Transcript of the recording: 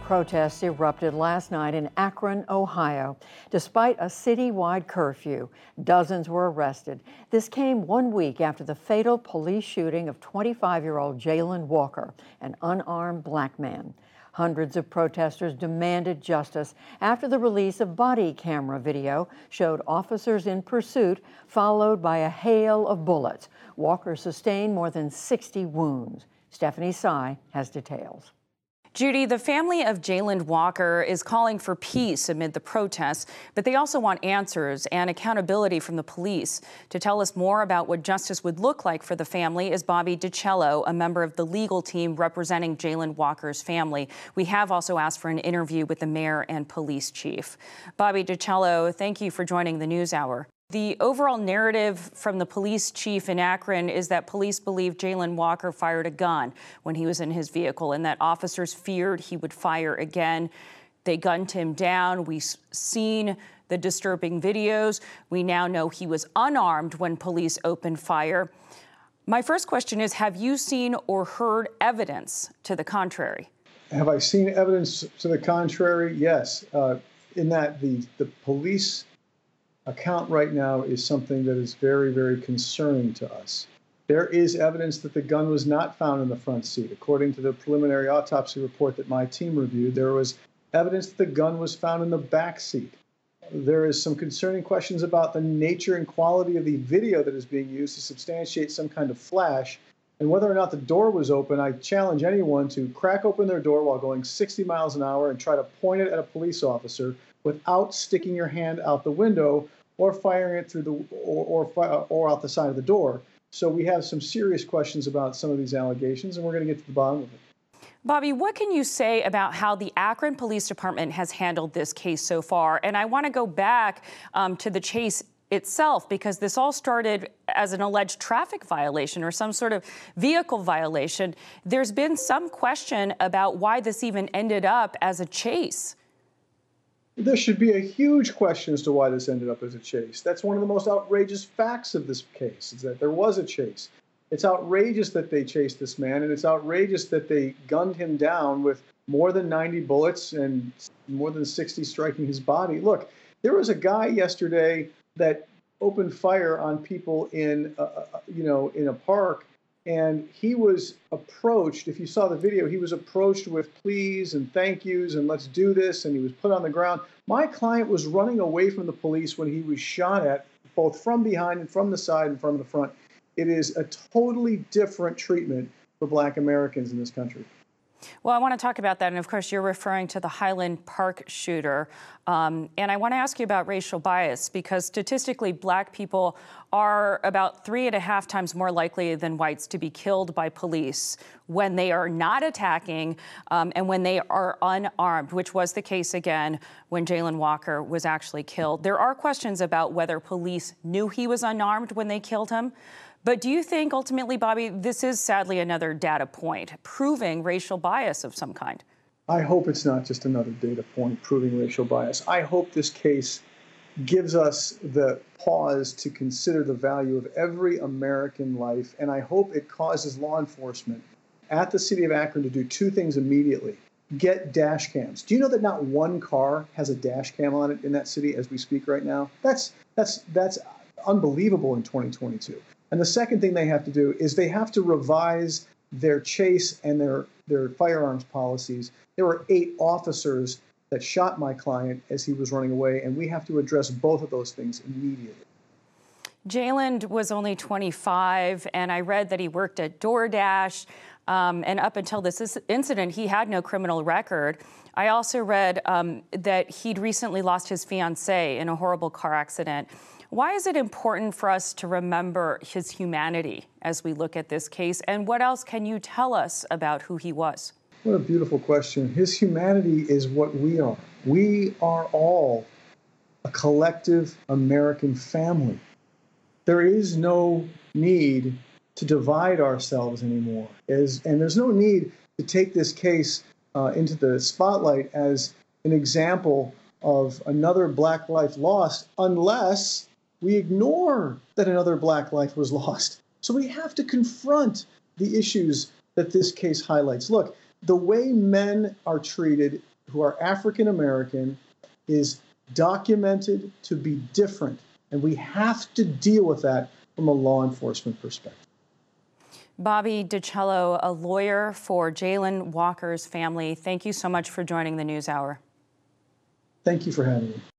Protests erupted last night in Akron, Ohio. Despite a citywide curfew, dozens were arrested. This came 1 week after the fatal police shooting of 25-year-old Jayland Walker, an unarmed black man. Hundreds of protesters demanded justice after the release of body camera video showed officers in pursuit, followed by a hail of bullets. Walker sustained more than 60 wounds. Stephanie Sy has details. Judy, the family of Jayland Walker is calling for peace amid the protests, but they also want answers and accountability from the police. To tell us more about what justice would look like for the family is Bobby DiCello, a member of the legal team representing Jayland Walker's family. We have also asked for an interview with the mayor and police chief. Bobby DiCello, thank you for joining the NewsHour. The overall narrative from the police chief in Akron is that police believe Jayland Walker fired a gun when he was in his vehicle and that officers feared he would fire again. They gunned him down. We've seen the disturbing videos. We now know he was unarmed when police opened fire. My first question is, have you seen or heard evidence to the contrary? Have I seen evidence to the contrary? Yes. In that the police account right now is something that is very, very concerning to us. There is evidence that the gun was not found in the front seat. According to the preliminary autopsy report that my team reviewed, there was evidence that the gun was found in the back seat. There is some concerning questions about the nature and quality of the video that is being used to substantiate some kind of flash, and whether or not the door was open. I challenge anyone to crack open their door while going 60 miles an hour and try to point it at a police officer without sticking your hand out the window or firing it through the or out the side of the door. So we have some serious questions about some of these allegations, and we're going to get to the bottom of it. Bobby, what can you say about how the Akron Police Department has handled this case so far? And I want to go back to the chase itself, because this all started as an alleged traffic violation or some sort of vehicle violation. There's been some question about why this even ended up as a chase. There should be a huge question as to why this ended up as a chase. That's one of the most outrageous facts of this case, is that there was a chase. It's outrageous that they chased this man, and it's outrageous that they gunned him down with more than 90 bullets and more than 60 striking his body. Look, there was a guy yesterday that opened fire on people in a park, and he was approached. If you saw the video, he was approached with pleas and thank yous and let's do this, and he was put on the ground. My client was running away from the police when he was shot at, both from behind and from the side and from the front. It is a totally different treatment for Black Americans in this country. Well, I want to talk about that. And of course, you're referring to the Highland Park shooter. And I want to ask you about racial bias, because statistically, Black people are about 3.5 times more likely than whites to be killed by police when they are not attacking and when they are unarmed, which was the case again when Jayland Walker was actually killed. There are questions about whether police knew he was unarmed when they killed him. But do you think ultimately, Bobby, this is sadly another data point proving racial bias of some kind? I hope it's not just another data point proving racial bias. I hope this case gives us the pause to consider the value of every American life, and I hope it causes law enforcement at the city of Akron to do two things immediately. Get dash cams. Do you know that not one car has a dash cam on it in that city as we speak right now? That's unbelievable in 2022. And the second thing they have to do is they have to revise their chase and their firearms policies. There were 8 officers that shot my client as he was running away, and we have to address both of those things immediately. Jayland was only 25, and I read that he worked at DoorDash, and up until this incident, he had no criminal record. I also read that he'd recently lost his fiancée in a horrible car accident. Why is it important for us to remember his humanity as we look at this case? And what else can you tell us about who he was? What a beautiful question. His humanity is what we are. We are all a collective American family. There is no need to divide ourselves anymore. And there's no need to take this case into the spotlight as an example of another Black life lost, unless we ignore that another Black life was lost. So we have to confront the issues that this case highlights. Look, the way men are treated who are African American is documented to be different, and we have to deal with that from a law enforcement perspective. Bobby DiCello, a lawyer for Jayland Walker's family, thank you so much for joining the NewsHour. Thank you for having me.